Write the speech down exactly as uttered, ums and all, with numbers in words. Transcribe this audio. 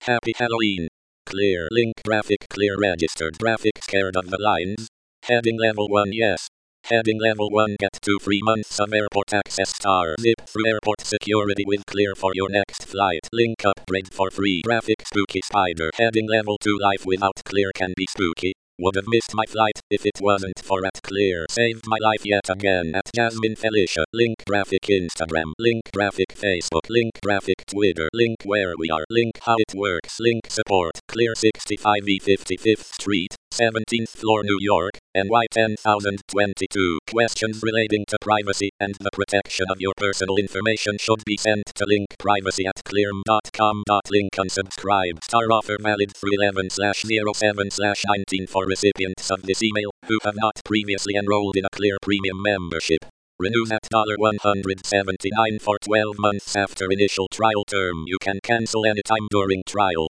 Happy Halloween. Clear link graphic clear registered graphic scared of the lines. Heading level one yes. Heading level one get two free months of airport access star zip through airport security with Clear for your next flight. Link upgrade for free graphic spooky spider. Heading level two life without Clear can be spooky. Would have missed my flight if it wasn't for at Clear. Saved my life yet again at Jasmine Felicia. Link graphic Instagram. Link graphic Facebook. Link graphic Twitter. Link where we are. Link how it works. Link support. Clear sixty-five E fifty-fifth Street, seventeenth floor New York, N Y ten thousand twenty-two. Questions relating to privacy and the protection of your personal information should be sent to link privacy at clearm dot com. Link unsubscribe. Star offer valid through eleven oh seven nineteen for recipients of this email who have not previously enrolled in a Clear Premium membership. Renews at one hundred seventy-nine dollars for twelve months after initial trial term. You can cancel anytime during trial.